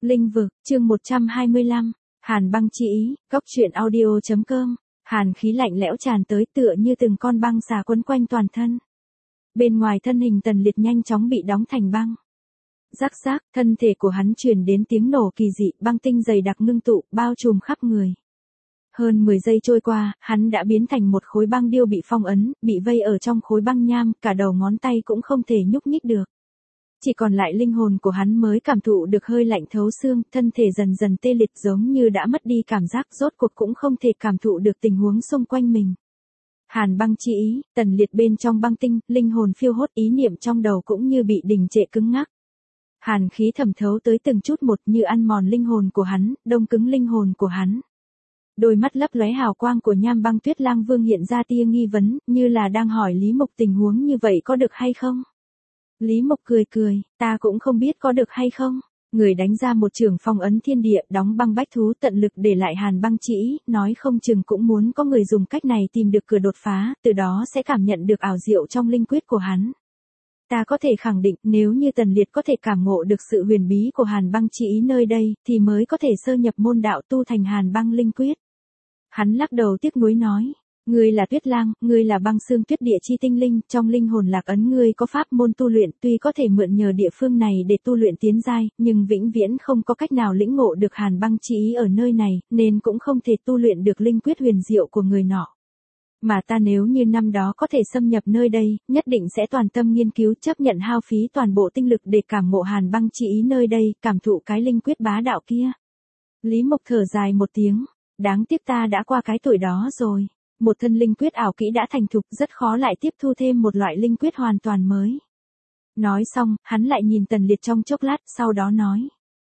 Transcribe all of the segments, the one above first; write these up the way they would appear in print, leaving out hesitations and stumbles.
Linh vực, chương 125, Hàn băng chi ý, góc truyện audio.com, hàn khí lạnh lẽo tràn tới tựa như từng con băng xà quấn quanh toàn thân. Bên ngoài thân hình Tần Liệt nhanh chóng bị đóng thành băng. Rắc rác, thân thể của hắn truyền đến tiếng nổ kỳ dị, băng tinh dày đặc ngưng tụ, bao trùm khắp người. Hơn 10 giây trôi qua, hắn đã biến thành một khối băng điêu bị phong ấn, bị vây ở trong khối băng nham, cả đầu ngón tay cũng không thể nhúc nhích được. Chỉ còn lại linh hồn của hắn mới cảm thụ được hơi lạnh thấu xương, thân thể dần dần tê liệt giống như đã mất đi cảm giác, rốt cuộc cũng không thể cảm thụ được tình huống xung quanh mình. Hàn băng chi ý, Tần Liệt bên trong băng tinh, linh hồn phiêu hốt, ý niệm trong đầu cũng như bị đình trệ cứng ngắc. Hàn khí thẩm thấu tới từng chút một như ăn mòn linh hồn của hắn, đông cứng linh hồn của hắn. Đôi mắt lấp lóe hào quang của Nham Băng Tuyết Lang Vương hiện ra tia nghi vấn, như là đang hỏi Lý Mộc tình huống như vậy có được hay không? Lý Mộc cười cười, ta cũng không biết có được hay không. Người đánh ra một trường phong ấn thiên địa, đóng băng bách thú, tận lực để lại hàn băng chỉ, nói không chừng cũng muốn có người dùng cách này tìm được cửa đột phá, từ đó sẽ cảm nhận được ảo diệu trong linh quyết của hắn. Ta có thể khẳng định, nếu như Tần Liệt có thể cảm ngộ được sự huyền bí của hàn băng chỉ nơi đây, thì mới có thể sơ nhập môn đạo tu thành hàn băng linh quyết. Hắn lắc đầu tiếc nuối nói. Ngươi là Tuyết Lang, ngươi là băng xương tuyết địa chi tinh linh, trong linh hồn lạc ấn ngươi có pháp môn tu luyện, tuy có thể mượn nhờ địa phương này để tu luyện tiến giai, nhưng vĩnh viễn không có cách nào lĩnh ngộ được hàn băng chi ý ở nơi này, nên cũng không thể tu luyện được linh quyết huyền diệu của người nọ. Mà ta nếu như năm đó có thể xâm nhập nơi đây, nhất định sẽ toàn tâm nghiên cứu, chấp nhận hao phí toàn bộ tinh lực để cảm ngộ hàn băng chi ý nơi đây, cảm thụ cái linh quyết bá đạo kia. Lý Mộc thở dài một tiếng, đáng tiếc ta đã qua cái tuổi đó rồi. Một thân linh quyết ảo kỹ đã thành thục, rất khó lại tiếp thu thêm một loại linh quyết hoàn toàn mới. Nói xong, hắn lại nhìn Tần Liệt trong chốc lát, sau đó nói.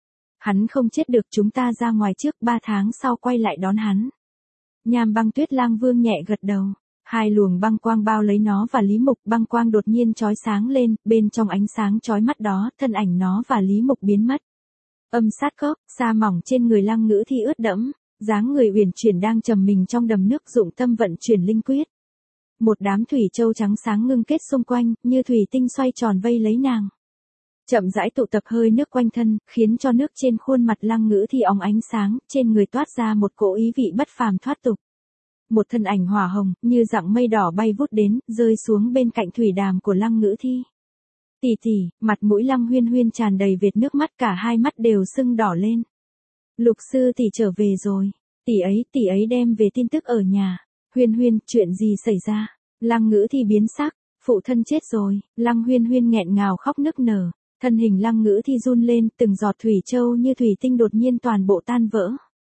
Hắn không chết được, chúng ta ra ngoài trước, 3 tháng sau quay lại đón hắn. Nham Băng Tuyết Lang Vương nhẹ gật đầu. Hai luồng băng quang bao lấy nó và Lý Mục, băng quang đột nhiên chói sáng lên, bên trong ánh sáng chói mắt đó, thân ảnh nó và Lý Mục biến mất. Âm sát cốc, sa mỏng trên người Lăng Ngữ Thi ướt đẫm. Dáng người uyển chuyển đang trầm mình trong đầm nước, dụng tâm vận chuyển linh quyết. Một đám thủy châu trắng sáng ngưng kết xung quanh, như thủy tinh xoay tròn vây lấy nàng. Chậm rãi tụ tập hơi nước quanh thân, khiến cho nước trên khuôn mặt Lăng Ngữ Thi óng ánh sáng, trên người toát ra một cỗ ý vị bất phàm thoát tục. Một thân ảnh hỏa hồng, như dạng mây đỏ bay vút đến, rơi xuống bên cạnh thủy đàm của Lăng Ngữ Thi. Tỷ tỷ, mặt mũi Lăng Huyên Huyên tràn đầy vệt nước mắt, cả hai mắt đều sưng đỏ lên. Lục sư tỷ trở về rồi, tỷ ấy đem về tin tức ở nhà. Huyên Huyên, chuyện gì xảy ra? Lăng Ngữ Thi biến sắc, phụ thân chết rồi. Lăng Huyên Huyên nghẹn ngào khóc nức nở, thân hình Lăng Ngữ Thi run lên, từng giọt thủy châu như thủy tinh đột nhiên toàn bộ tan vỡ.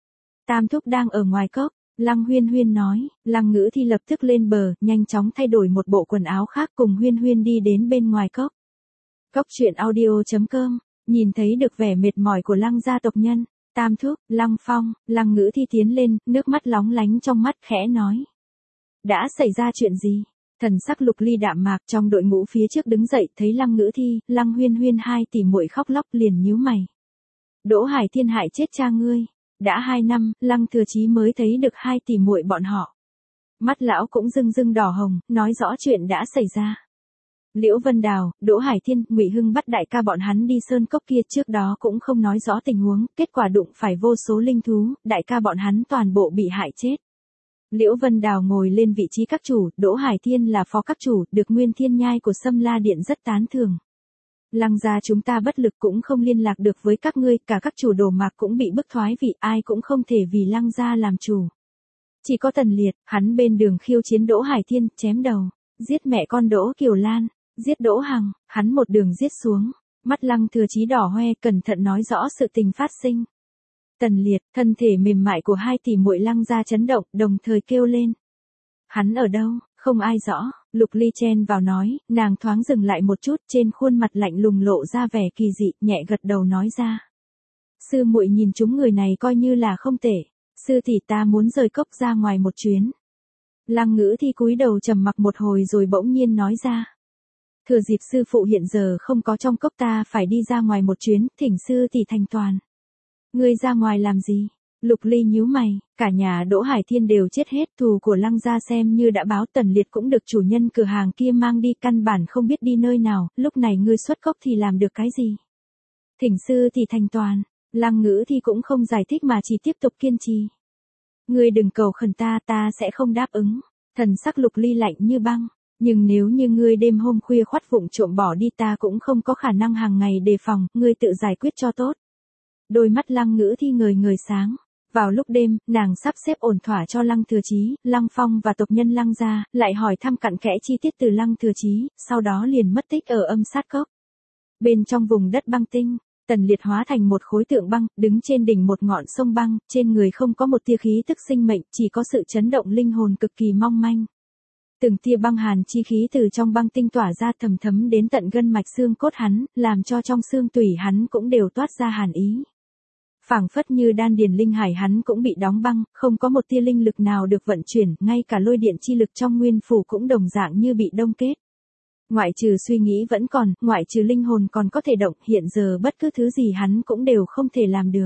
Tam thúc đang ở ngoài cốc, Lăng Huyên Huyên nói. Lăng Ngữ Thi lập tức lên bờ, nhanh chóng thay đổi một bộ quần áo khác, cùng Huyên Huyên đi đến bên ngoài cốc. Cốc truyện audio.com, nhìn thấy được vẻ mệt mỏi của Lăng gia tộc nhân. Tam thúc, Lăng Phong, Lăng Ngữ Thi tiến lên, nước mắt lóng lánh trong mắt, khẽ nói. Đã xảy ra chuyện gì? Thần sắc Lục Ly đạm mạc, trong đội ngũ phía trước đứng dậy, thấy Lăng Ngữ Thi, Lăng Huyên Huyên hai tỷ muội khóc lóc, liền nhíu mày. Đỗ Hải Thiên hại chết cha ngươi. Đã 2 năm, Lăng Thừa Chí mới thấy được hai tỷ muội bọn họ. Mắt lão cũng rưng rưng đỏ hồng, nói rõ chuyện đã xảy ra. Liễu Vân Đào, Đỗ Hải Thiên, Ngụy Hưng bắt đại ca bọn hắn đi sơn cốc kia, trước đó cũng không nói rõ tình huống, kết quả đụng phải vô số linh thú, đại ca bọn hắn toàn bộ bị hại chết. Liễu Vân Đào ngồi lên vị trí các chủ, Đỗ Hải Thiên là phó các chủ, được Nguyên Thiên Nhai của Sâm La Điện rất tán thưởng. Lăng gia chúng ta bất lực cũng không liên lạc được với các ngươi, cả các chủ đồ mạc cũng bị bức thoái vị, ai cũng không thể vì Lăng gia làm chủ. Chỉ có Tần Liệt, hắn bên đường khiêu chiến Đỗ Hải Thiên, chém đầu, giết mẹ con Đỗ Kiều Lan. Giết Đỗ Hằng, hắn một đường giết xuống, mắt Lăng Thừa Chí đỏ hoe, cẩn thận nói rõ sự tình phát sinh. Tần Liệt, thân thể mềm mại của hai tỷ muội Lăng gia chấn động, đồng thời kêu lên. Hắn ở đâu, không ai rõ, Lục Ly chen vào nói, nàng thoáng dừng lại một chút, trên khuôn mặt lạnh lùng lộ ra vẻ kỳ dị, nhẹ gật đầu nói ra. Sư muội nhìn chúng người này coi như là không tệ, sư tỷ ta muốn rời cốc ra ngoài một chuyến. Lăng Ngữ Thi cúi đầu trầm mặc một hồi rồi bỗng nhiên nói ra. Thừa dịp sư phụ hiện giờ không có trong cốc, ta phải đi ra ngoài một chuyến, thỉnh sư tỷ thành toàn. Ngươi ra ngoài làm gì? Lục Ly nhíu mày, cả nhà Đỗ Hải Thiên đều chết hết, thù của Lăng gia xem như đã báo, Tần Liệt cũng được chủ nhân cửa hàng kia mang đi, căn bản không biết đi nơi nào, lúc này ngươi xuất cốc thì làm được cái gì? Thỉnh sư tỷ thành toàn. Lăng Ngữ Thi cũng không giải thích mà chỉ tiếp tục kiên trì. Ngươi đừng cầu khẩn ta, ta sẽ không đáp ứng. Thần sắc Lục Ly lạnh như băng. Nhưng nếu như ngươi đêm hôm khuya khoắt vụng trộm bỏ đi ta cũng không có khả năng hàng ngày đề phòng, ngươi tự giải quyết cho tốt. Đôi mắt Lăng Ngữ Thi ngời ngời sáng. Vào lúc đêm, nàng sắp xếp ổn thỏa cho Lăng Thừa Chí, Lăng Phong và tộc nhân Lăng gia, lại hỏi thăm cặn kẽ chi tiết từ Lăng Thừa Chí, sau đó liền mất tích ở Âm Sát Cốc. Bên trong vùng đất băng tinh, Tần Liệt hóa thành một khối tượng băng, đứng trên đỉnh một ngọn sông băng, trên người không có một tia khí tức sinh mệnh, chỉ có sự chấn động linh hồn cực kỳ mong manh. Từng tia băng hàn chi khí từ trong băng tinh tỏa ra thầm thấm đến tận gân mạch xương cốt hắn, làm cho trong xương tủy hắn cũng đều toát ra hàn ý. Phảng phất như đan điền linh hải hắn cũng bị đóng băng, không có một tia linh lực nào được vận chuyển, ngay cả lôi điện chi lực trong nguyên phủ cũng đồng dạng như bị đông kết. Ngoại trừ suy nghĩ vẫn còn, ngoại trừ linh hồn còn có thể động, hiện giờ bất cứ thứ gì hắn cũng đều không thể làm được.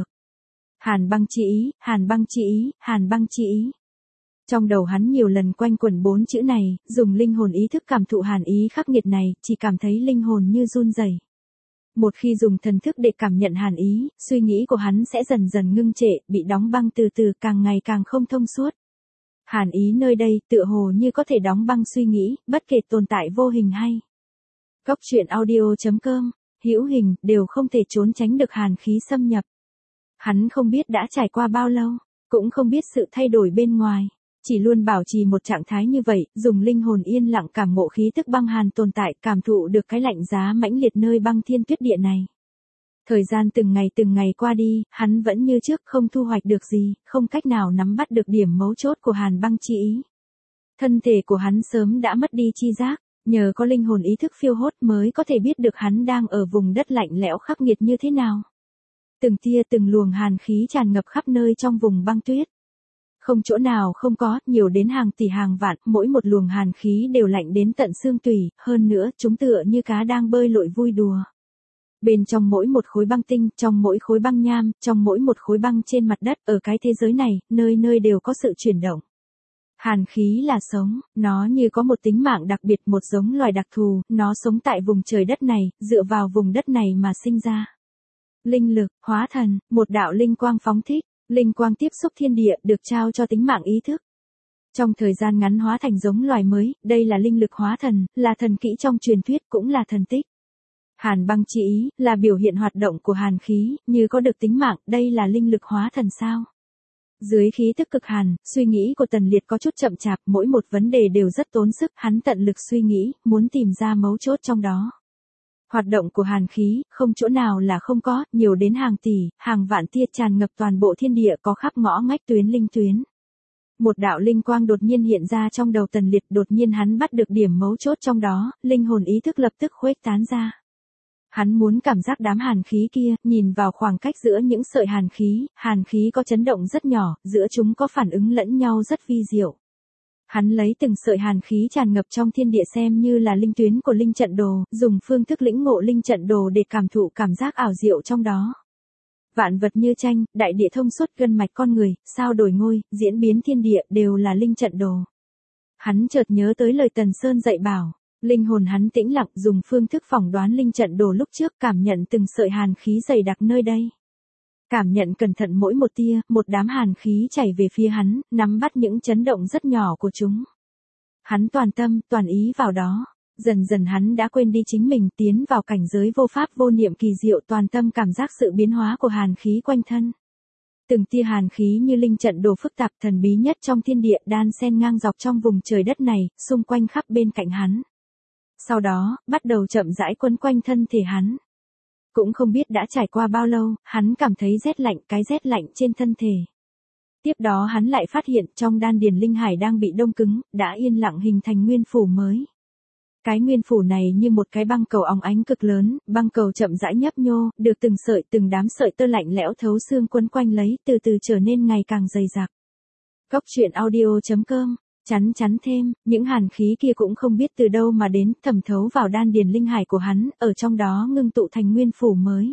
Hàn băng chi ý, hàn băng chi ý, hàn băng chi ý. Trong đầu hắn nhiều lần quanh quẩn 4 chữ này, dùng linh hồn ý thức cảm thụ hàn ý khắc nghiệt này, chỉ cảm thấy linh hồn như run rẩy. Một khi dùng thần thức để cảm nhận hàn ý, suy nghĩ của hắn sẽ dần dần ngưng trệ, bị đóng băng từ từ càng ngày càng không thông suốt. Hàn ý nơi đây tựa hồ như có thể đóng băng suy nghĩ, bất kể tồn tại vô hình hay. Góc truyện audio.com, hữu hình, đều không thể trốn tránh được hàn khí xâm nhập. Hắn không biết đã trải qua bao lâu, cũng không biết sự thay đổi bên ngoài. Chỉ luôn bảo trì một trạng thái như vậy, dùng linh hồn yên lặng cảm ngộ khí tức băng hàn tồn tại, cảm thụ được cái lạnh giá mãnh liệt nơi băng thiên tuyết địa này. Thời gian từng ngày qua đi, hắn vẫn như trước không thu hoạch được gì, không cách nào nắm bắt được điểm mấu chốt của hàn băng chi ý. Thân thể của hắn sớm đã mất đi chi giác, nhờ có linh hồn ý thức phiêu hốt mới có thể biết được hắn đang ở vùng đất lạnh lẽo khắc nghiệt như thế nào. Từng tia từng luồng hàn khí tràn ngập khắp nơi trong vùng băng tuyết. Không chỗ nào không có, nhiều đến hàng tỷ hàng vạn, mỗi một luồng hàn khí đều lạnh đến tận xương tủy, hơn nữa chúng tựa như cá đang bơi lội vui đùa. Bên trong mỗi một khối băng tinh, trong mỗi khối băng nham, trong mỗi một khối băng trên mặt đất, ở cái thế giới này, nơi nơi đều có sự chuyển động. Hàn khí là sống, nó như có một tính mạng đặc biệt, một giống loài đặc thù, nó sống tại vùng trời đất này, dựa vào vùng đất này mà sinh ra. Linh lực, hóa thần, một đạo linh quang phóng thích. Linh quang tiếp xúc thiên địa được trao cho tính mạng ý thức. Trong thời gian ngắn hóa thành giống loài mới, đây là linh lực hóa thần, là thần kỹ trong truyền thuyết cũng là thần tích. Hàn băng chi ý, là biểu hiện hoạt động của hàn khí, như có được tính mạng, đây là linh lực hóa thần sao. Dưới khí tức cực hàn, suy nghĩ của Tần Liệt có chút chậm chạp, mỗi một vấn đề đều rất tốn sức, hắn tận lực suy nghĩ, muốn tìm ra mấu chốt trong đó. Hoạt động của hàn khí, không chỗ nào là không có, nhiều đến hàng tỷ, hàng vạn tia tràn ngập toàn bộ thiên địa có khắp ngõ ngách tuyến linh tuyến. Một đạo linh quang đột nhiên hiện ra trong đầu Tần Liệt, đột nhiên hắn bắt được điểm mấu chốt trong đó, linh hồn ý thức lập tức khuếch tán ra. Hắn muốn cảm giác đám hàn khí kia, nhìn vào khoảng cách giữa những sợi hàn khí có chấn động rất nhỏ, giữa chúng có phản ứng lẫn nhau rất vi diệu. Hắn lấy từng sợi hàn khí tràn ngập trong thiên địa xem như là linh tuyến của linh trận đồ, dùng phương thức lĩnh ngộ linh trận đồ để cảm thụ cảm giác ảo diệu trong đó. Vạn vật như tranh, đại địa thông suốt gân mạch con người, sao đổi ngôi, diễn biến thiên địa đều là linh trận đồ. Hắn chợt nhớ tới lời Tần Sơn dạy bảo, linh hồn hắn tĩnh lặng dùng phương thức phỏng đoán linh trận đồ lúc trước cảm nhận từng sợi hàn khí dày đặc nơi đây. Cảm nhận cẩn thận mỗi một tia, một đám hàn khí chảy về phía hắn, nắm bắt những chấn động rất nhỏ của chúng. Hắn toàn tâm, toàn ý vào đó. Dần dần hắn đã quên đi chính mình, tiến vào cảnh giới vô pháp vô niệm kỳ diệu, toàn tâm cảm giác sự biến hóa của hàn khí quanh thân. Từng tia hàn khí như linh trận đồ phức tạp thần bí nhất trong thiên địa đan xen ngang dọc trong vùng trời đất này, xung quanh khắp bên cạnh hắn. Sau đó, bắt đầu chậm rãi quấn quanh thân thể hắn. Cũng không biết đã trải qua bao lâu, hắn cảm thấy rét lạnh, cái rét lạnh trên thân thể. Tiếp đó hắn lại phát hiện trong đan điền linh hải đang bị đông cứng, đã yên lặng hình thành nguyên phủ mới. Cái nguyên phủ này như một cái băng cầu óng ánh cực lớn, băng cầu chậm rãi nhấp nhô, được từng đám sợi tơ lạnh lẽo thấu xương quấn quanh lấy, từ từ trở nên ngày càng dày dặc. Góc truyện audio.com, chắn thêm, những hàn khí kia cũng không biết từ đâu mà đến, thẩm thấu vào đan điền linh hải của hắn, ở trong đó ngưng tụ thành nguyên phủ mới.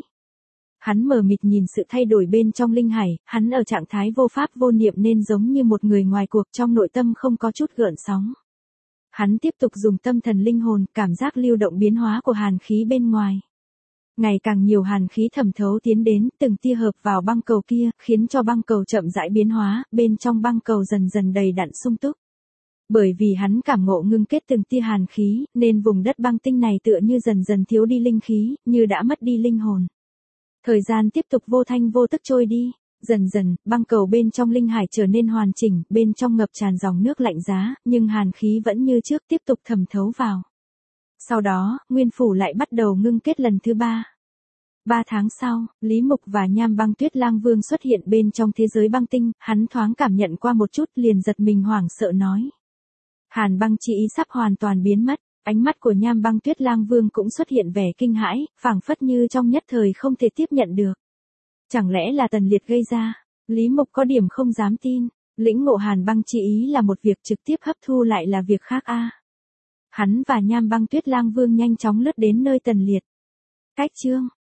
Hắn mờ mịt nhìn sự thay đổi bên trong linh hải, hắn ở trạng thái vô pháp vô niệm nên giống như một người ngoài cuộc, trong nội tâm không có chút gợn sóng. Hắn tiếp tục dùng tâm thần linh hồn, cảm giác lưu động biến hóa của hàn khí bên ngoài. Ngày càng nhiều hàn khí thẩm thấu tiến đến, từng tia hợp vào băng cầu kia, khiến cho băng cầu chậm rãi biến hóa, bên trong băng cầu dần dần đầy đặn sung túc. Bởi vì hắn cảm ngộ ngưng kết từng tia hàn khí, nên vùng đất băng tinh này tựa như dần dần thiếu đi linh khí, như đã mất đi linh hồn. Thời gian tiếp tục vô thanh vô tức trôi đi. Dần dần, băng cầu bên trong linh hải trở nên hoàn chỉnh, bên trong ngập tràn dòng nước lạnh giá, nhưng hàn khí vẫn như trước tiếp tục thẩm thấu vào. Sau đó, nguyên phủ lại bắt đầu ngưng kết lần thứ 3. 3 tháng sau, Lý Mục và Nham Băng Tuyết Lang Vương xuất hiện bên trong thế giới băng tinh, hắn thoáng cảm nhận qua một chút liền giật mình hoảng sợ nói. Hàn băng chi ý sắp hoàn toàn biến mất, ánh mắt của Nham Băng Tuyết Lang Vương cũng xuất hiện vẻ kinh hãi, phảng phất như trong nhất thời không thể tiếp nhận được. Chẳng lẽ là Tần Liệt gây ra? Lý Mục có điểm không dám tin, lĩnh ngộ hàn băng chi ý là một việc, trực tiếp hấp thu lại là việc khác a. Hắn và Nham Băng Tuyết Lang Vương nhanh chóng lướt đến nơi Tần Liệt. Cách chương